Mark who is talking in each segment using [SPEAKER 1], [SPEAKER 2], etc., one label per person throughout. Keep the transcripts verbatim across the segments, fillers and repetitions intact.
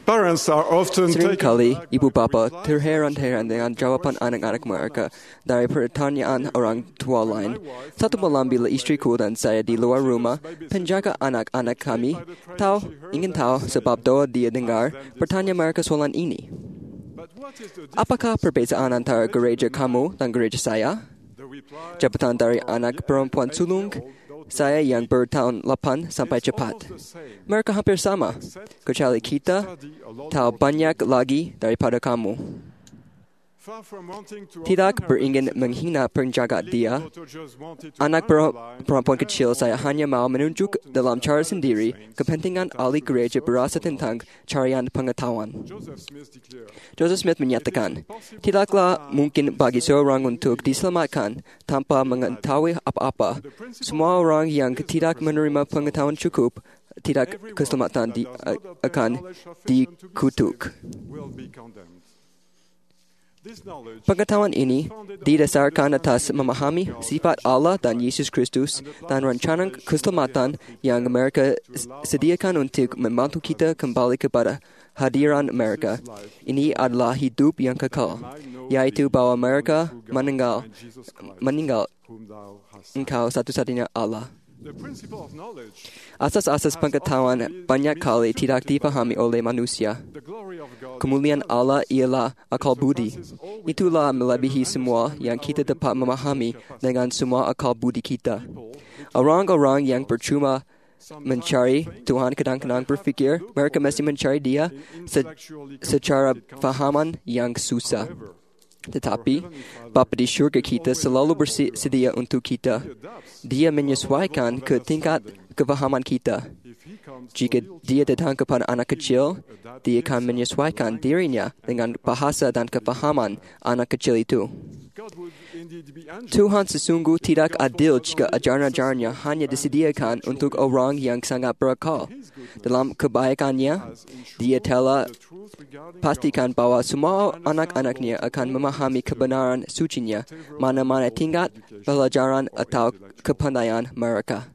[SPEAKER 1] Parents are often
[SPEAKER 2] Seringkali
[SPEAKER 1] taken
[SPEAKER 2] ibu bapa terheran-heran dengan jawaban anak-anak mereka dari pertanyaan orang tua lain. Satu malam bila istriku dan saya di luar rumah, penjaga anak-anak kami tahu ingin tahu sebab doa dia dengar bertanya mereka soalan ini. Apakah perbezaan antara gereja kamu dan gereja saya? Jawaban dari anak perempuan sulung saya yang bertahun delapan sampai cepat. Mereka hampir sama, kecuali kita tahu banyak lagi daripada kamu. Tidak beringin menghina penjaga dia, anak perempuan kecil saya hanya mau menunjuk dalam cara sendiri kepentingan ahli gereja berasa tentang carian pengetahuan. Joseph Smith menyatakan, tidaklah mungkin bagi seorang untuk diselamatkan tanpa mengetahui apa-apa. Semua orang yang tidak menerima pengetahuan cukup, tidak keselamatan di, akan dikutuk. Pengetahuan ini didasarkan atas memahami sifat Allah dan Yesus Kristus dan rencana keselamatan yang mereka sediakan untuk membantu kita kembali kepada hadiran mereka. Ini adalah hidup yang kekal, yaitu bahwa mereka meninggal, meninggal Engkau satu-satunya Allah. Asas-asas pengetahuan banyak kali tidak dipahami oleh manusia. Kemuliaan Allah ialah akal budi. Itulah melebihi semua yang kita dapat memahami dengan semua akal budi kita. Orang-orang yang percuma mencari Tuhan kadang-kadang berfikir mereka mesti mencari Dia se- secara fahaman yang susah. Tetapi, Bapa di syurga kita selalu bersedia untuk kita. Dia menyesuaikan ke tingkat kefahaman kita. Jika Dia datang kepada anak kecil, Dia akan menyesuaikan dirinya dengan bahasa dan kefahaman anak kecil itu. Tuhan sesungguh tidak adil jika ajaran-ajarannya hanya disediakan untuk orang yang sangat berakal. Dalam kebaikannya, Dia telah pastikan bahwa semua anak-anaknya akan memahami kebenaran sucinya, mana-mana tingkat pelajaran atau kepandaian mereka.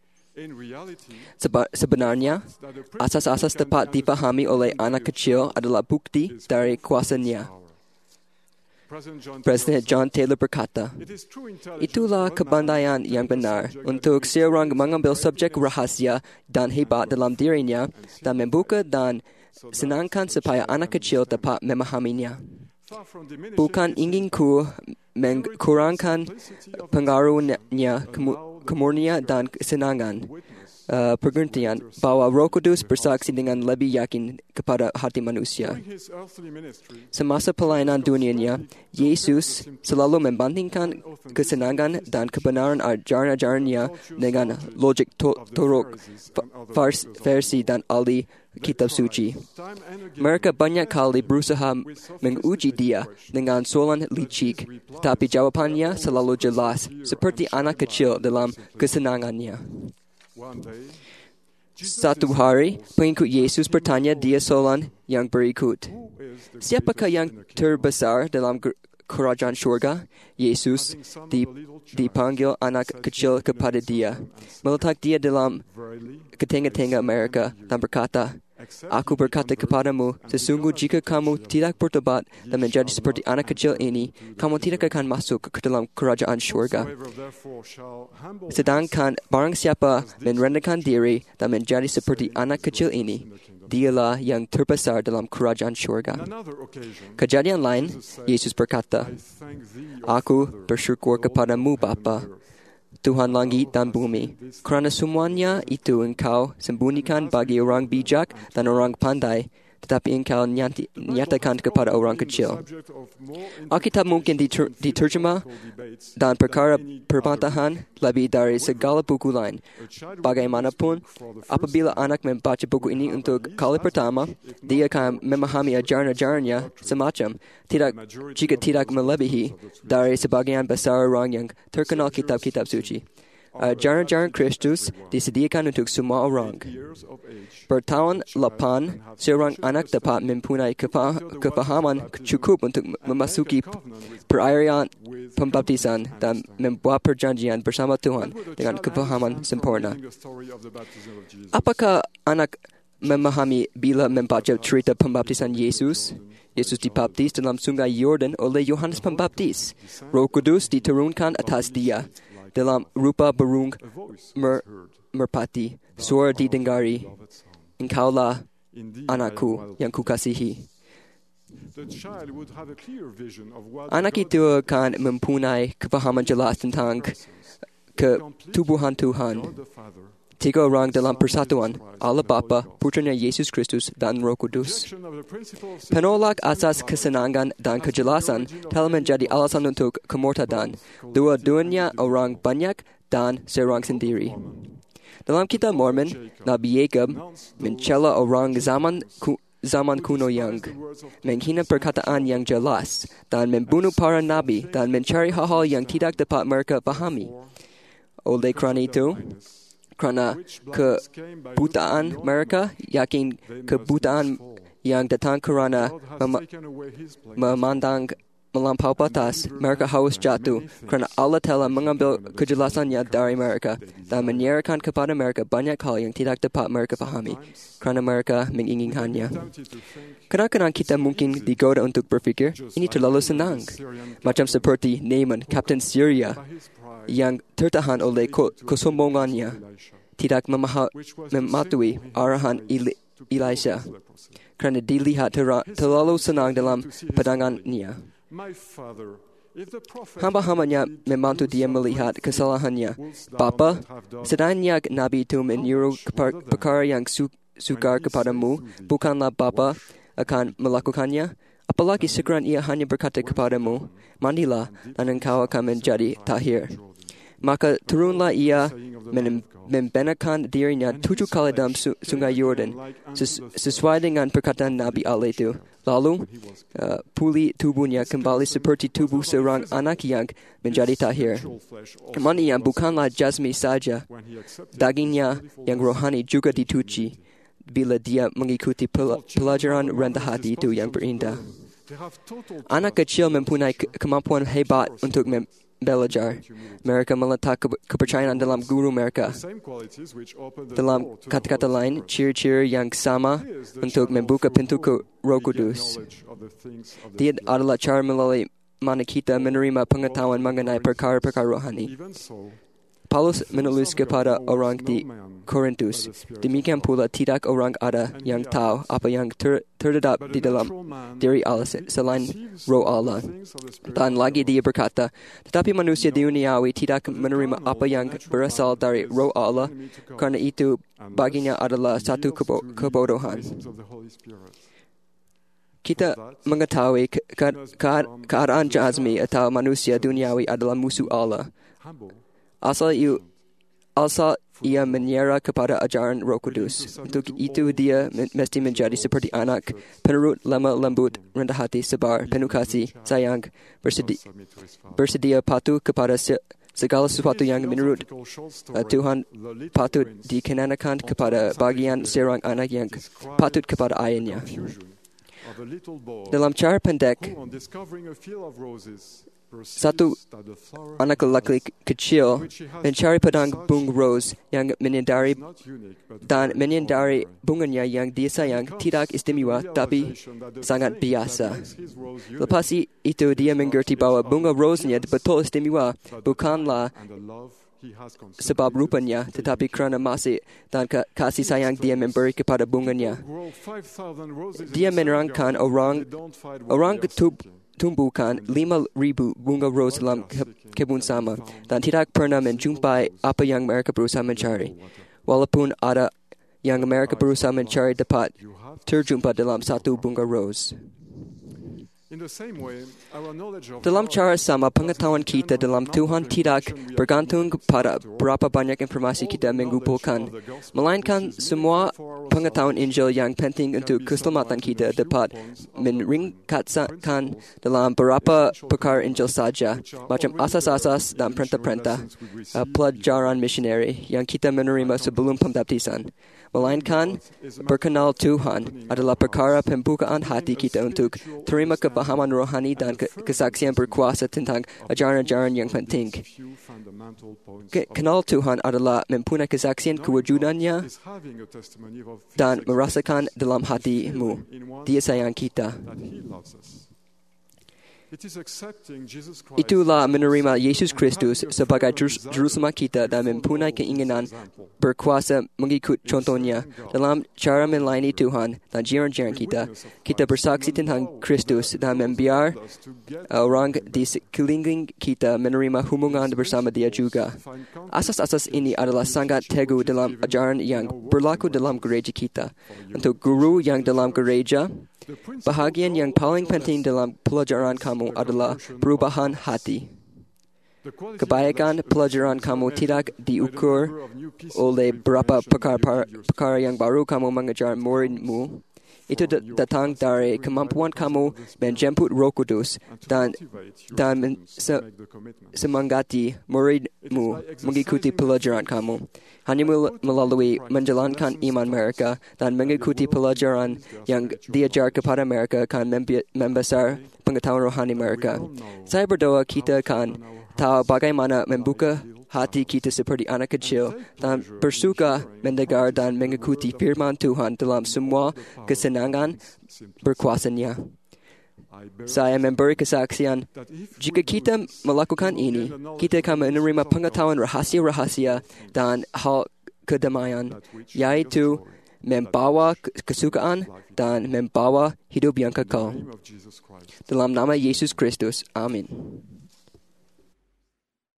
[SPEAKER 2] Seba- sebenarnya, asas-asas tepat dipahami oleh anak kecil adalah bukti dari kuasanya. Presiden John Taylor berkata, itulah kepandaian yang benar untuk seorang mengambil subjek rahasia dan hebat dalam dirinya dan membuka dan senangkan supaya anak kecil dapat memahaminya. Bukan inginku mengkurangkan pengaruhnya, kemurnian dan kesenangan. Uh, pergantian bahwa Roh Kudus bersaksi dengan lebih yakin kepada hati manusia. Semasa pelayanan dunianya, Yesus selalu membandingkan kesenangan dan kebenaran ajaran-ajarannya dengan logik to- torok, versi dan ahli kitab suci. Mereka banyak kali berusaha menguji Dia dengan soalan licik, tapi jawabannya selalu jelas, seperti anak kecil dalam kesenangannya. Satu hari, pengikut Yesus bertanya Dia soalan yang berikut. Siapakah yang terbesar dalam kerajaan syurga? Yesus dipanggil anak kecil kepada Dia, meletak Dia dalam ketengah-tengah mereka dan berkata, Aku berkata kepadamu, sesungguh jika kamu tidak bertobat dan menjadi seperti anak kecil ini, kamu tidak akan masuk ke dalam kerajaan syurga. Sedangkan barang siapa merendahkan diri dan menjadi seperti anak kecil ini, dialah yang terbesar dalam kerajaan syurga. Kejadian lain, Yesus berkata, Aku bersyukur kepadamu Bapa, Tuhan langit dan bumi, kerana semuanya itu Engkau sembunyikan bagi orang bijak dan orang pandai, tetapi Engkau nyati, nyatakan kepada orang kecil. Alkitab mungkin diter, diterjemah dan perkara perbantahan lebih dari segala buku lain. Bagaimanapun, apabila anak membaca buku ini untuk kali pertama, dia akan memahami ajaran-ajarannya semacam, tidak, jika tidak melebihi dari sebagian besar orang yang terkenal kitab-kitab suci. Ajaran-ajaran Kristus disediakan untuk semua orang. Bertahun delapan, seorang anak dapat mempunyai kefa- kefahaman cukup untuk memasuki perayaan pembaptisan dan membuat perjanjian bersama Tuhan dengan kefahaman sempurna. Apakah anak memahami bila membaca cerita pembaptisan Yesus. Yesus dibaptis dalam sungai Yordan oleh Yohanes Pembaptis. Roh Kudus diturunkan atas dia dalam rupa burung mer merpati. Suara didengari, engkaulah anakku yang kukasihi. Anak itu akan mempunyai kepahaman jelas tentang ketubuhan Tuhan. Tiga orang dalam persatuan, Allah Bapa, Putranya Yesus Kristus, dan Roh Kudus. Penolak asas kesenangan dan kejelasan telah menjadi alasan untuk kemurtadan. Dua-duanya orang banyak dan seorang sendiri. Dalam kitab Mormon, Nabi Jacob mencela orang zaman ku, zaman kuno yang menghina perkataan yang jelas dan membunuh para nabi dan mencari hal-hal yang tidak dapat mereka pahami. Oleh kerana itu, kerana kebutaan mereka, yakin kebutaan yang datang kerana mem- memandang melampau batas, mereka harus jatuh kerana Allah telah mengambil kejelasannya dari mereka dan menyerahkan kepada mereka banyak hal yang tidak dapat mereka pahami kerana mereka menginginkannya. Kadang-kadang kita mungkin digoda untuk berfikir, ini terlalu senang. Macam seperti Naaman, Kapten Syria, yang tertahan oleh kesombongannya, tidak memaha, mematuhi arahan Elisha, kerana dilihat ter- terlalu senang dalam pandangannya. Hamba-hambanya membantu dia melihat kesalahannya. Bapa, sedangnya Nabi itu menyuruh perkara yang su- sukar kepadamu, bukanlah Bapa akan melakukannya? Apalagi sekarang ia hanya berkata kepadamu, mandilah dan engkau akan menjadi tahir. Maka turunlah ia membenarkan dirinya tujuh kali dalam sungai Yordan ses- sesuai dengan perkataan Nabi Allah itu. Lalu uh, pulih tubuhnya kembali seperti tubuh seorang anak yang menjadi tahir. Kemudian bukanlah jasmi saja, dagingnya yang rohani juga dituci bila dia mengikuti pel- pelajaran rendah hati itu yang berindah. Anak kecil mempunyai ke- kemampuan hebat untuk mem- belajar. Mereka meletak ke- kepercayaan dalam guru mereka. Dalam kata-kata lain, ciri-ciri yang sama untuk membuka pintu ke Roh Kudus. Dia adalah cara melalui mana kita menerima pengetahuan mengenai perkara-perkara rohani. Paulus menulis kepada orang di Korintus, demikian pula tidak orang ada yang tahu apa yang ter- terdapat di dalam diri Allah selain Roh Allah. Dan lagi dia berkata, tetapi manusia duniawi tidak menerima apa yang berasal dari Roh Allah, karena itu baginya adalah satu kebo- kebodohan. Kita mengetahui ke- ke- ke- keadaan jasmi atau manusia duniawi adalah musuh Allah. Asal ia, asal ia menyerah kepada ajaran Roh Kudus. Untuk itu dia mesti menjadi seperti anak, penurut, lemah lembut, rendah hati, sabar, penuh kasih, sayang, bersedia, bersedia patuh kepada se, segala sesuatu yang menurut uh, Tuhan patut dikenakan kepada bagian seorang anak yang patut kepada ayahnya. Dalam cara pendek, satu anak lelaki kecil mencari pedang bunga rose yang menyendari dan menyendari bunganya yang dia sayang tidak istimewa tapi sangat biasa. Lepas itu dia mengerti bahwa bunga rose-nya betul istimewa bukanlah sebab rupanya, tetapi kerana masih dan kasih sayang dia memberi kepada bunganya. Dia menerangkan orang orang ketub tumbuhkan lima ribu bunga rose dalam kebun sama dan tidak pernah menjumpai apa yang mereka berusaha mencari. Walaupun ada yang mereka berusaha mencari dapat terjumpa dalam satu bunga rose. Dalam cara sama, pengetahuan kita dalam Tuhan tidak bergantung pada berapa banyak informasi kita mengumpulkan, melainkan semua pengetahuan Injil yang penting untuk keselamatan kita dapat meringkatkan dalam beberapa perkara Injil saja, macam asas-asas dan perintah-perintah uh, pelajaran misioneri yang kita menerima sebelum pembaptisan. Melainkan berkenal Tuhan adalah perkara pembukaan hati kita untuk terima kepahaman rohani dan kesaksian berkuasa tentang ajaran-ajaran yang penting. Kenal Tuhan adalah mempunyai kesaksian kewujudannya dan merasakan dalam hatimu Dia sayang kita. Itulah menerima Yesus Kristus sebagai juru selamat kita dan mempunyai keinginan berkuasa mengikut contohnya dalam cara melayani Tuhan dan jiran-jiran kita. Kita bersaksi tentang Kristus dan membiar orang di sekeliling kita menerima hubungan bersama Dia juga. Asas-asas ini adalah sangat teguh dalam ajaran yang berlaku dalam gereja kita. Untuk guru yang dalam gereja, bahagian yang paling penting dalam pelajaran kamu adalah perubahan hati. Kebaikan pelajaran kamu tidak diukur oleh berapa perkara yang baru kamu mengajar muridmu. Itu datang dari kemampuan kamu menjemput Roh Kudus dan dan men, se, semangati muridmu mengikuti pelajaran kamu. Hanya melalui menjalankan iman mereka dan mengikuti pelajaran yang diajar kepada mereka akan membesar pengetahuan rohani mereka. Saya berdoa kita akan tahu bagaimana membuka hati kita seperti anak kecil dan bersuka mendengar dan mengikuti firman Tuhan dalam semua kesenangan berkuasanya. Saya memberi kesaksian, jika kita melakukan ini, kita akan menerima pengetahuan rahasia-rahasia dan hal kedamaian, yaitu membawa kesukaan dan membawa hidup yang kekal. Dalam nama Yesus Kristus, amin.